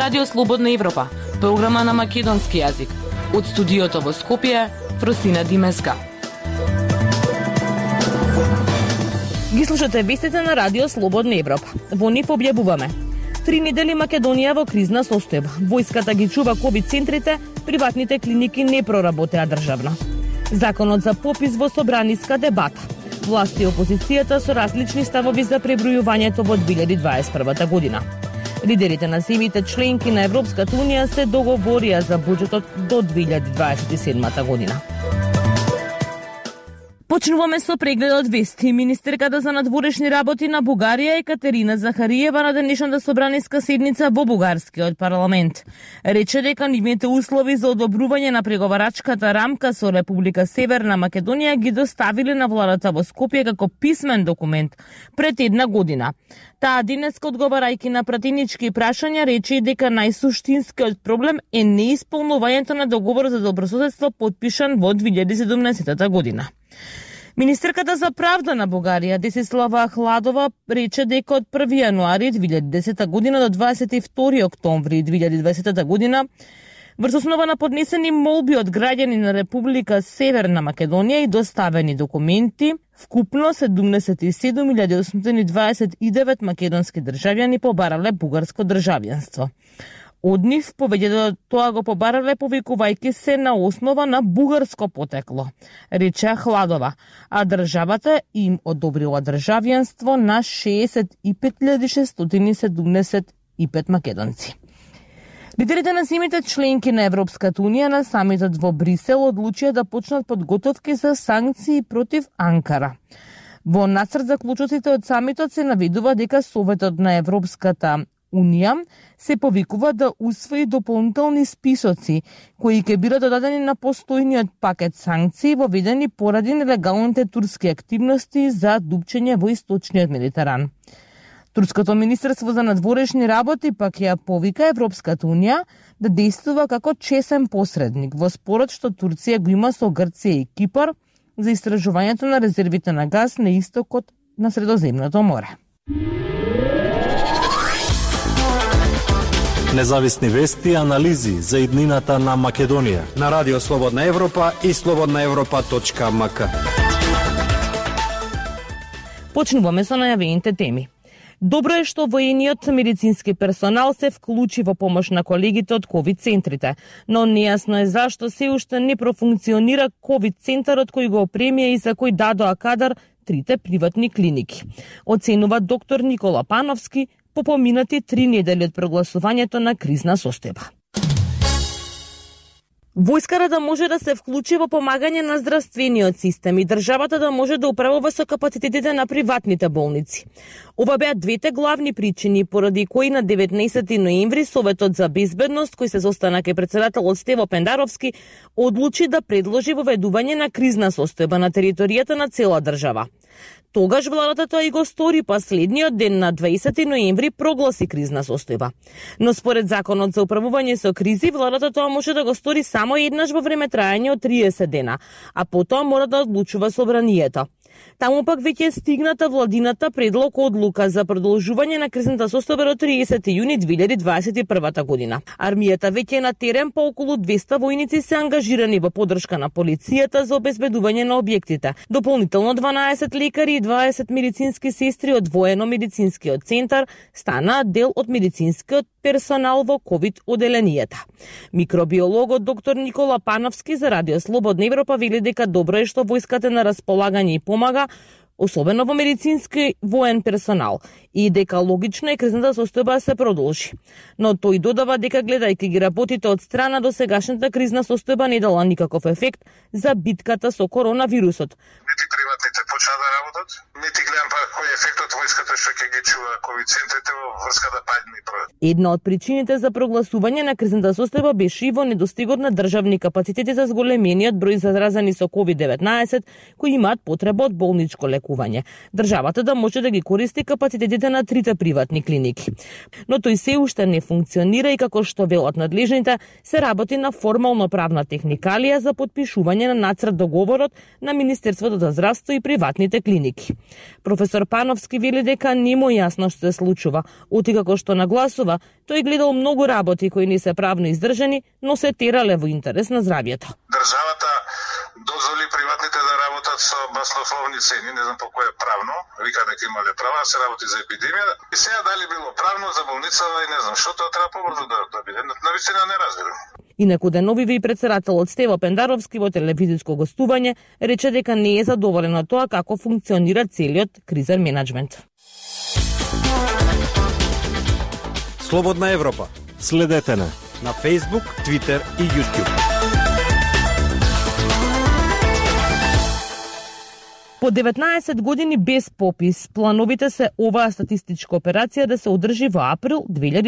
Радио Слободна Европа, програма на македонски јазик. Од студиото во Скопје, Фростина Димеска. Ги слушате вестите на Радио Слободна Европа. Во нив објавуваме: 3 недели Македонија во кризна состојба. Војската ги чува ковид центрите, приватните клиники не проработеа државно. Законот за попис во собраниска дебата. Власти и опозицијата со различни ставови за пребројувањето во 2021 година. Лидерите на земјите членки на Европската Унија се договорија за буџетот до 2027 година. Почнуваме со прегледот вести. Министерката за надворешни работи на Бугарија Екатерина Захариева на денешната собраниска седница во бугарскиот парламент рече дека нивните услови за одобрување на преговарачката рамка со Република Северна Македонија ги доставиле на владата во Скопје како писмен документ пред една година. Таа денеска, одговарајќи на пратенички прашања, рече и дека најсуштинскиот проблем е неисполнувањето на договорот за добрососедство подпишан во 2017 година. Министерката за правда на Бугарија Десислава Ахладова рече дека од 1 јануари 2010 година до 22 октомври 2020 година врз основа на поднесени молби од граѓани на Република Северна Македонија и доставени документи, вкупно 77.829 македонски државјани побарале бугарско државјанство. Од нив повеќето тоа го побарале повикувајќи се на основа на бугарско потекло, рече Ахладова, а државата им одобрила државјанство на 65.675 македонци. Лидерите на земјите членки на Европската Унија на самитот во Брисел одлучија да почнат подготовки за санкции против Анкара. Во нацрт заклучоците од самитот се наведува дека Советот на Европската Унија се повикува да усвои дополнителни списоци кои ќе бидат додадени на постојниот пакет санкции воведени поради нелегалните турски активности за дупчење во источниот Медитеран. Турското министерство за надворешни работи пак ја повика Европската Унија да действува како чесен посредник во спорот што Турција го има со Грција и Кипар за истражувањето на резервите на газ на истокот на Средоземното море. Независни вести и анализи за иднината на Македонија на Радио Слободна Европа и slobodnaevropa.mk. Почнуваме со најавените теми. Добро е што воениот медицински персонал се вклучи во помош на колегите од ковид центрите, но нејасно е зашто се уште не профункционира ковид центарот кој го опремија и за кој дадоа кадар 3 приватни клиники. Оценува доктор Никола Пановски по поминати 3 недели од прогласувањето на кризна состојба. Војската да може да се вклучи во помагање на здравствениот систем и државата да може да управува со капацитетите на приватните болници. Ова беа двете главни причини поради кои на 19 ноември Советот за безбедност, кој се состана кај председателот Стево Пендаровски, одлучи да предложи воведување на кризна состојба на територијата на цела држава. Тогаш владата тоа и го стори, па следниот ден на 20 ноември прогласи кризна состојба. Но според законот за управување со кризи, владата тоа може да го стори само еднаш во време трајање од 30 дена, а потоа мора да одлучува собранието. Таму пак веќе е стигната владината предлог одлука за продолжување на кризната состојба до 30 јуни 2021 година. Армијата веќе е на терен, по околу 200 војници се ангажирани во поддршка на полицијата за обезбедување на објектите. Дополнително 12 лекари и 20 медицински сестри од воено-медицинскиот центар станаат дел од медицинскиот персонал во ковид оделенијата. Микробиологот доктор Никола Пановски за Радио Слободна Европа вели дека добро е што војската е на располагање и помага, особено во медицински воен персонал, и дека логично е кризната состојба се продолжи. Но тој додава дека гледајќи ги работите од страна, до сегашната кризна состојба не дала никаков ефект за битката со коронавирусот. Нити приватните почна да работат, нити гледам па кој е ефектот војската што ќе ги чува ковид центрите во врска да падне проект. Една од причините за прогласување на кризната состојба беше и во недостигот на државни капацитети за зголемениот број заразени со COVID-19 кои имаат потреба од болничко лекување. Државата да може да ги користи капацитетите на 3 приватни клиники. Но тој се уште не функционира и како што велат надлежните, се работи на формално правна техникалија за подпишување на нацрт договорот на Министерството за здравство и приватните клиники. Професор Пановски Пендановски вели дека не му јасно што се случува, оти како што нагласува, тој гледал многу работи кои не се правно издржани, но се терале во интерес на здравјето. Државата дозволи приватните да работат со баснословни цени, не знам по кое правно, вика дека имале права, се работи за епидемија. И сега дали било правно за болницава и не знам што, тоа треба побрзо да биде. Навистина не разбирам. Инаку деновиве и претседателот Стево Пендаровски во телевизиско гостување рече дека не е задоволен од тоа како функционира целиот кризен менеджмент. Слободна Европа. Следете на Facebook, Twitter и YouTube. По 19 години без попис, плановите се оваа статистичка операција да се одржи во април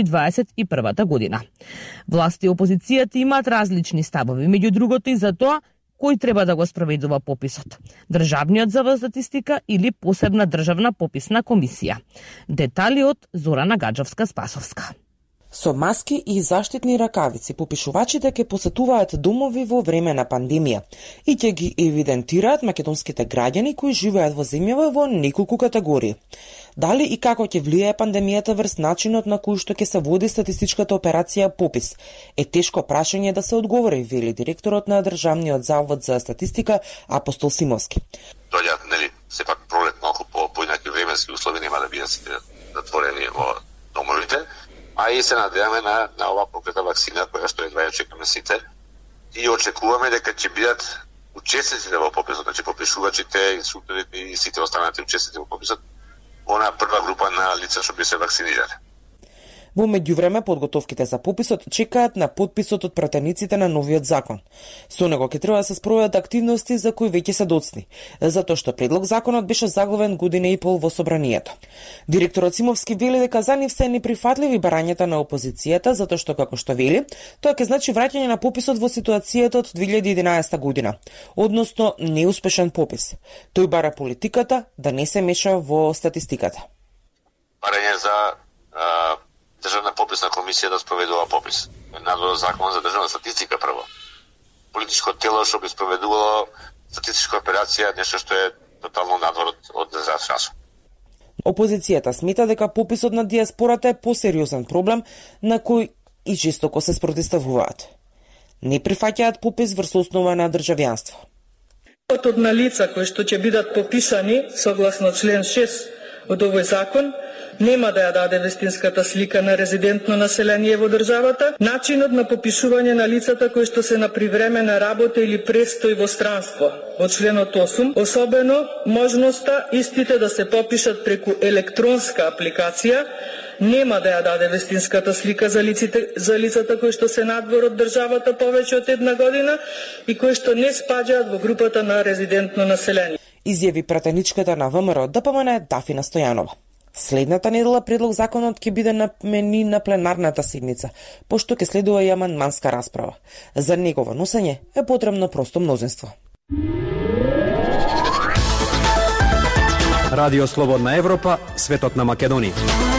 2021 година. Власти и опозицијата имаат различни ставови, меѓу другото и за тоа кој треба да го спроведува пописот. Државниот завод за статистика или посебна државна пописна комисија. Детали од Зорана Гаджовска-Спасовска. Со маски и заштитни ракавици попишувачите ќе посетуваат домови во време на пандемија и ќе ги евидентираат македонските граѓани кои живеат во земјава во неколку категории. Дали и како ќе влијае пандемијата врз начинот на кој што ќе се води статистичката операција попис е тешко прашање да се одговори, вели директорот на Државниот завод за статистика Апостол Симовски. Доаѓаат, нели, сепак пролет малку по инаки временски услови, нема да бидат затворени во домовите. А и се надеваме на оваа проклета вакцина која што едва ја чекаме сите и очекуваме дека ќе бидат учесниците во пописот, значи попишувачите, инструкторите и сите останати учесници во пописот, она прва група на лица што би се вакцинирале. Во меѓувреме, подготовките за пописот чекаат на подписот од пратениците на новиот закон. Со него ќе треба да се спроведат активности за кои веќе се доцни, затоа што предлог законот беше заглавен година и пол во собранието. Директорот Симовски вели дека за нив се неприфатливи барањата на опозицијата, затоа што, како што вели, тоа ќе значи враќање на пописот во ситуацијата од 2011 година, односно неуспешен попис. Тој бара политиката да не се меша во статистиката. Барање за Државна пописна комисија да спроведува попис. Надвор закон за државна статистика прво. Политичко тело што би спроведувало статистичка операција, нешто што е тотално надвор од државното. Опозицијата смета дека пописот на диаспората е посериозен проблем на кој и жестоко се спротивставуваат. Не прифаќаат попис врз основа на државјанство. Од на лица кои што ќе бидат пописани согласно член 6 од овој закон нема да ја даде вистинската слика на резидентно население во државата, начинот на попишување на лицата кои што се на привремена работа или престој во странство од членот 8, особено можноста истите да се попишат преку електронска апликација, нема да ја даде вистинската слика за лицата кои што се надвор од државата повеќе од една година и кои што не спаѓаат во групата на резидентно население. Изјави пратеничката на ВМРО ДПМН Дафина Стојанова. Следната недела предлог законот ќе биде намени на пленарната седница, пошто ќе следува и амандманска расправа. За негово носење е потребно просто мнозинство. Радио Слободна Европа, светот на Македонија.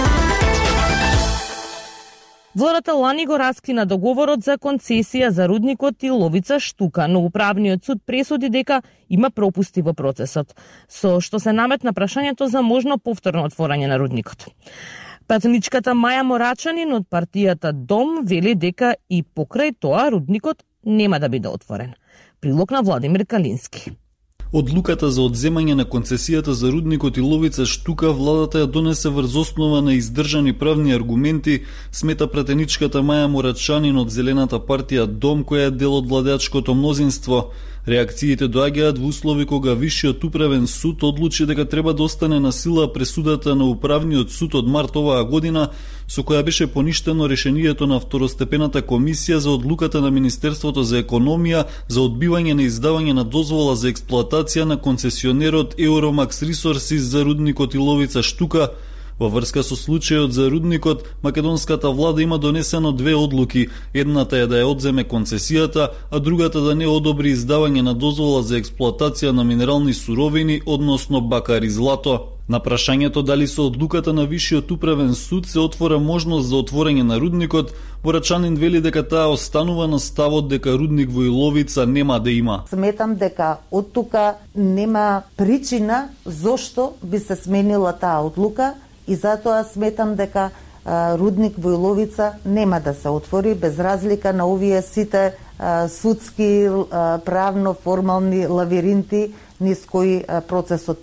Владата лани го раскина договорот за концесија за рудникот Иловица Штука, но управниот суд пресуди дека има пропусти во процесот, со што се наметна прашањето за можно повторно отворање на рудникот. Пратеничката Маја Морачанин од партијата Дом вели дека и покрај тоа рудникот нема да биде отворен. Прилог на Владимир Калински. Одлуката за одземање на концесијата за рудникот Иловица Штука владата ја донесе врз основа на издржани правни аргументи, смета пратеничката Маја Морачанин од Зелената партија Дом, која е дел од владеачкото мнозинство. Реакциите доаѓаат во услови кога Висшиот управен суд одлучи дека треба да остане на сила пресудата на управниот суд од март оваа година, со која беше поништено решението на второстепената комисија за одлуката на Министерството за економија за одбивање на издавање на дозвола за експлоатација на концесионерот Euromaks Resources за рудникот Иловица Штука. Во врска со случајот за рудникот, македонската влада има донесено две одлуки. Едната е да ја одземе концесијата, а другата да не одобри издавање на дозвола за експлоатација на минерални суровини, односно бакар и злато. На прашањето дали со одлуката на Висшиот управен суд се отвора можност за отворање на рудникот, Борачанин вели дека таа останува на ставот дека рудник во Иловица нема да има. Сметам дека од тука нема причина зошто би се сменила таа одлука и затоа сметам дека рудник во Иловица нема да се отвори без разлика на овие сите судски, правно, формални лавиринти низ кои процесот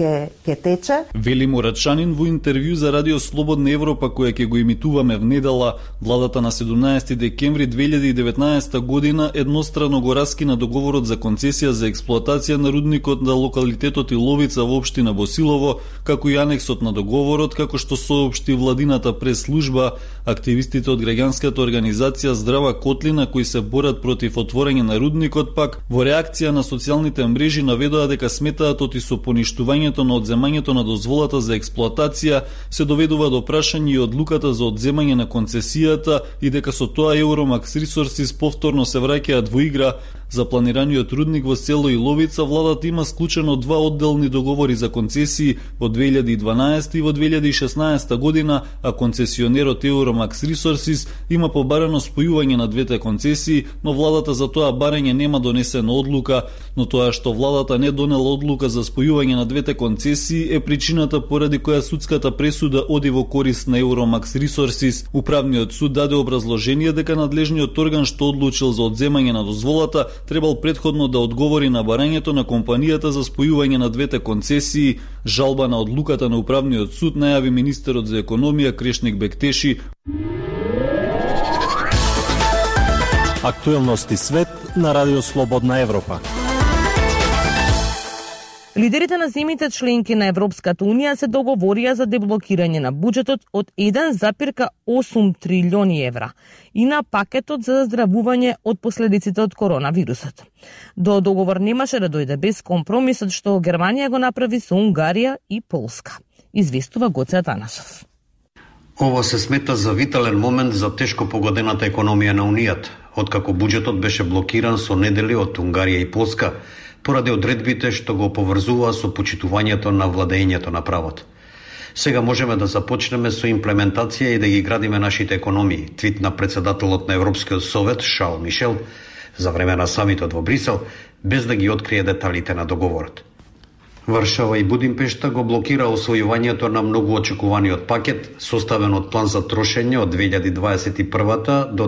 ќе тече. Вели Морачанин во интервју за Радио Слободна Европа која ќе го имитуваме внедела. Владата на 17 декември 2019 година еднострано го раскина договорот за концесија за експлоатација на рудникот на локалитетот Иловица во општина Босилово, како и анексот на договорот, како што соопшти владината прес-служба. Активистите од граѓанската организација Здрава Котлина кои се борат против отворање на рудникот пак во реакција на социјалните мрежи наведоа дека сметаат оти со поништувањето на одземањето на дозволата за експлоатација се доведува до прашање и одлуката за одземање на концесијата и дека со тоа Euromax Resources повторно се враќаат во игра. За планираниот рудник во село Иловица владата има склучено два одделни договори за концесии во 2012 и во 2016 година, а концесионерот Euromax Resources има побарано спојување на двете концесии, но владата за тоа барање нема донесена одлука, но тоа што владата не донела одлука за спојување на двете концесии е причината поради која судската пресуда оди во корист на Euromax Resources. Управниот суд даде образложение дека надлежниот орган што одлучил за одземање на дозволата требал претходно да одговори на барањето на компанијата за спојување на двете концесии. Жалба на одлуката на Управниот суд најави министерот за економија Крешник Бектеши. Актуелности свет на Радио Слободна Европа. Лидерите на земјите членки на Европската Унија се договорија за деблокирање на буџетот од 1,8 трилиони евра и на пакетот за здравување од последиците од коронавирусот. До договор немаше да дојде без компромисот што Германија го направи со Унгарија и Полска. Известува Гоце Атанасов. Ова се смета за витален момент за тешко погодената економија на Унијата, откако буџетот беше блокиран со недели од Унгарија и Полска, поради одредбите што го поврзуваа со почитувањето на владењето на правот. Сега можеме да започнеме со имплементација и да ги градиме нашите економии, твитна председателот на Европскиот совет Шарл Мишел за време на самитот во Брисел, без да ги открие деталите на договорот. Варшава и Будимпешта го блокира освојувањето на многу очекуваниот пакет, составен од план за трошење од 2021 до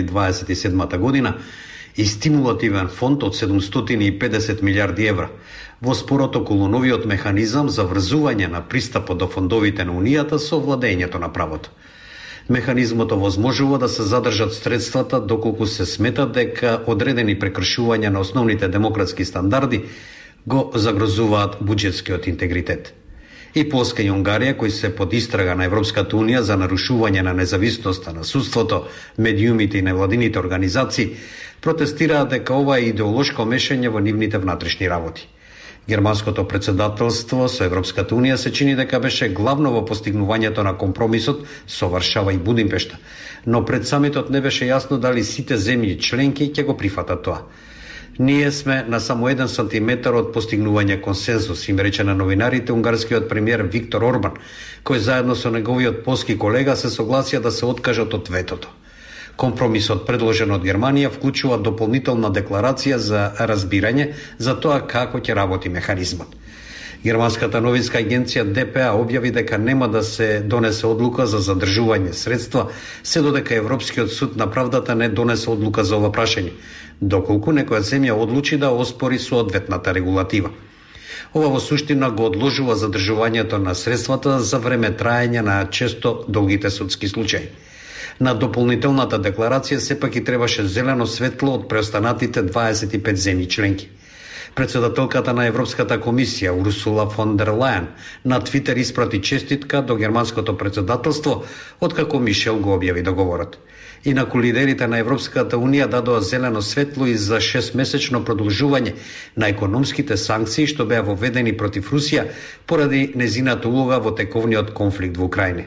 2027 година, и стимулативен фонд од 750 милиарди евра во спорот околу новиот механизам за врзување на пристапот до фондовите на Унијата со владењето на правото. Механизмот овозможува да се задржат средствата доколку се смета дека одредени прекршувања на основните демократски стандарди го загрозуваат буџетскиот интегритет. И Полска и Унгарија, кои се под истрага на Европската Унија за нарушување на независноста на судството, медиумите и невладините организации, протестираат дека ова е идеолошко мешање во нивните внатрешни работи. Германското председателство со Европската Унија се чини дека беше главно во постигнувањето на компромисот со Варшава и Будимпешта, но пред самитот не беше јасно дали сите земји членки ќе го прифатат тоа. Ние сме на само 1 сантиметар од постигнување консензус, им рече на новинарите унгарскиот премиер Виктор Орбан, кој заедно со неговиот полски колега се согласија да се откажат од ветото. Компромисот предложен од Германија вклучува дополнителна декларација за разбирање за тоа како ќе работи механизмот. Германската новинска агенција ДПА објави дека нема да се донесе одлука за задржување средства, се додека Европскиот суд на правдата не донесе одлука за ова прашање, доколку некоја земја одлучи да оспори соодветната регулатива. Ова во суштина го одложува задржувањето на средствата за време траење на често долгите судски случаи. На дополнителната декларација сепак и требаше зелено светло од преостанатите 25 земји членки. Председателката на Европската комисија Урсула фон дер Лајен на Твитер испрати честитка до германското председателство откако Мишел го објави договорот. Инаку лидерите на Европската унија дадоа зелено светло и за 6-месечно продолжување на економските санкции што беа воведени против Русија поради незината улога во тековниот конфликт во Украина.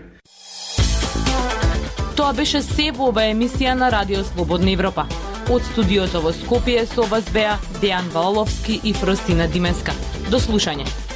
Тоа беше се во оваа емисија на Радио Слободна Европа. Од студиото во Скопје со вас беа Дејан Валовски и Фростина Дименска. До слушање.